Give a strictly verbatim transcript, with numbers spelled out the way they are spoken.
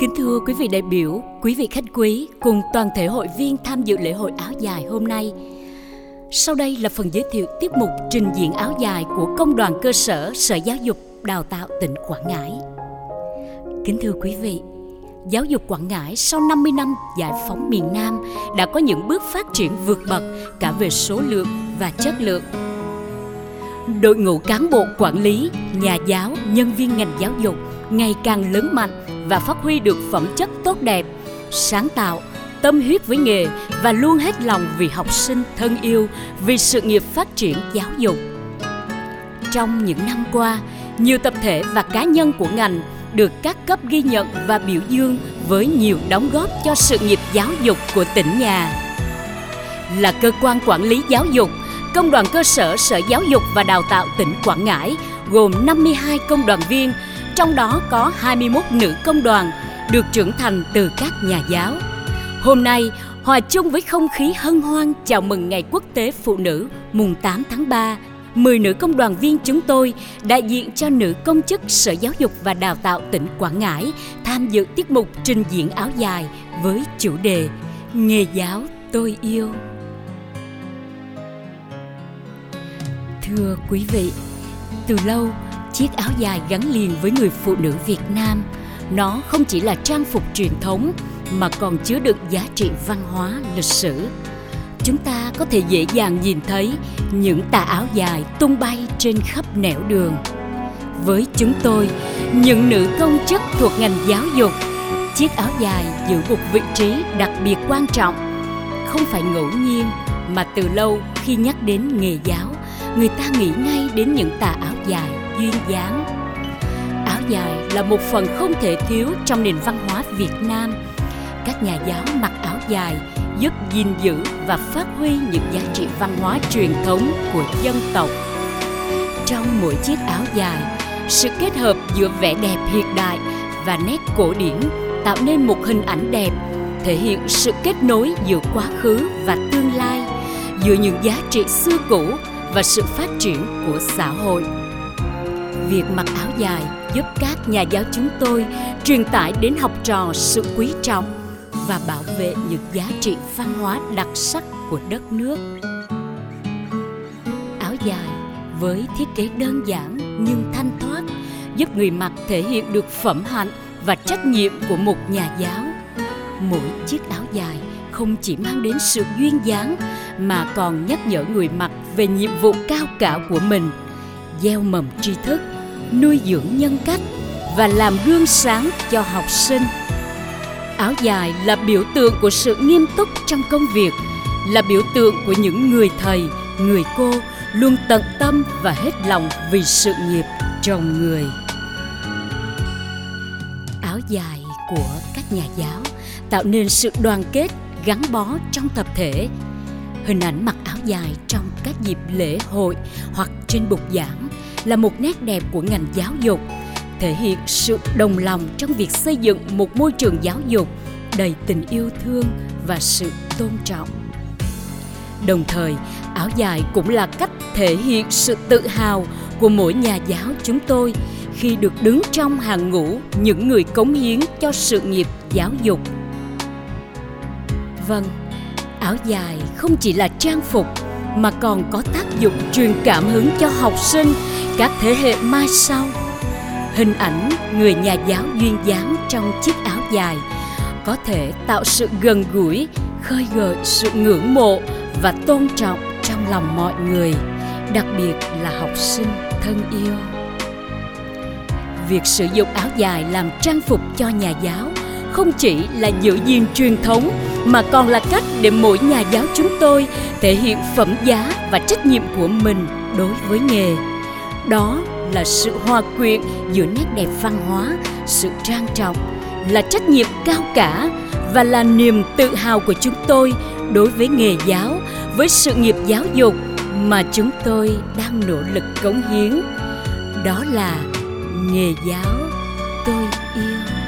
Kính thưa quý vị đại biểu, quý vị khách quý cùng toàn thể hội viên tham dự lễ hội áo dài hôm nay. Sau đây là phần giới thiệu tiết mục trình diễn áo dài của Công đoàn Cơ sở Sở Giáo dục Đào tạo tỉnh Quảng Ngãi. Kính thưa quý vị, giáo dục Quảng Ngãi sau năm mươi năm giải phóng miền Nam đã có những bước phát triển vượt bậc cả về số lượng và chất lượng. Đội ngũ cán bộ quản lý, nhà giáo, nhân viên ngành giáo dục ngày càng lớn mạnh và phát huy được phẩm chất tốt đẹp, sáng tạo, tâm huyết với nghề và luôn hết lòng vì học sinh thân yêu, vì sự nghiệp phát triển giáo dục. Trong những năm qua, nhiều tập thể và cá nhân của ngành được các cấp ghi nhận và biểu dương với nhiều đóng góp cho sự nghiệp giáo dục của tỉnh nhà. Là cơ quan quản lý giáo dục, Công đoàn Cơ sở Sở Giáo dục và Đào tạo tỉnh Quảng Ngãi gồm năm mươi hai công đoàn viên, trong đó có hai mươi mốt nữ công đoàn được trưởng thành từ các nhà giáo. Hôm nay, hòa chung với không khí hân hoan chào mừng Ngày Quốc tế Phụ nữ mùng tám tháng ba, mười nữ công đoàn viên chúng tôi, đại diện cho nữ công chức Sở Giáo dục và Đào tạo tỉnh Quảng Ngãi, tham dự tiết mục trình diễn áo dài với chủ đề Nghề giáo tôi yêu. Thưa quý vị, từ lâu, chiếc áo dài gắn liền với người phụ nữ Việt Nam. Nó không chỉ là trang phục truyền thống mà còn chứa đựng giá trị văn hóa, lịch sử. Chúng ta có thể dễ dàng nhìn thấy những tà áo dài tung bay trên khắp nẻo đường. Với chúng tôi, những nữ công chức thuộc ngành giáo dục, chiếc áo dài giữ một vị trí đặc biệt quan trọng. Không phải ngẫu nhiên mà từ lâu khi nhắc đến nghề giáo, người ta nghĩ ngay đến những tà áo dài duyên dáng. Áo dài là một phần không thể thiếu trong nền văn hóa Việt Nam. Các nhà giáo mặc áo dài giúp gìn giữ và phát huy những giá trị văn hóa truyền thống của dân tộc. Trong mỗi chiếc áo dài, sự kết hợp giữa vẻ đẹp hiện đại và nét cổ điển tạo nên một hình ảnh đẹp, thể hiện sự kết nối giữa quá khứ và tương lai, giữa những giá trị xưa cũ và sự phát triển của xã hội. Việc mặc áo dài giúp các nhà giáo chúng tôi truyền tải đến học trò sự quý trọng và bảo vệ những giá trị văn hóa đặc sắc của đất nước. Áo dài với thiết kế đơn giản nhưng thanh thoát giúp người mặc thể hiện được phẩm hạnh và trách nhiệm của một nhà giáo. Mỗi chiếc áo dài không chỉ mang đến sự duyên dáng mà còn nhắc nhở người mặc về nhiệm vụ cao cả của mình, gieo mầm tri thức, nuôi dưỡng nhân cách và làm gương sáng cho học sinh. Áo dài là biểu tượng của sự nghiêm túc trong công việc, là biểu tượng của những người thầy, người cô luôn tận tâm và hết lòng vì sự nghiệp trồng người. Áo dài của các nhà giáo tạo nên sự đoàn kết, gắn bó trong tập thể. Hình ảnh mặc áo dài trong các dịp lễ hội hoặc trên bục giảng là một nét đẹp của ngành giáo dục, thể hiện sự đồng lòng trong việc xây dựng một môi trường giáo dục đầy tình yêu thương và sự tôn trọng. Đồng thời, áo dài cũng là cách thể hiện sự tự hào của mỗi nhà giáo chúng tôi khi được đứng trong hàng ngũ những người cống hiến cho sự nghiệp giáo dục. Vâng, áo dài không chỉ là trang phục mà còn có tác dụng truyền cảm hứng cho học sinh các thế hệ mai sau. Hình ảnh người nhà giáo duyên dáng trong chiếc áo dài có thể tạo sự gần gũi, khơi gợi sự ngưỡng mộ và tôn trọng trong lòng mọi người, đặc biệt là học sinh thân yêu. Việc sử dụng áo dài làm trang phục cho nhà giáo không chỉ là giữ gìn truyền thống mà còn là cách để mỗi nhà giáo chúng tôi thể hiện phẩm giá và trách nhiệm của mình đối với nghề. Đó là sự hòa quyện giữa nét đẹp văn hóa, sự trang trọng, là trách nhiệm cao cả và là niềm tự hào của chúng tôi đối với nghề giáo, với sự nghiệp giáo dục mà chúng tôi đang nỗ lực cống hiến. Đó là nghề giáo tôi yêu.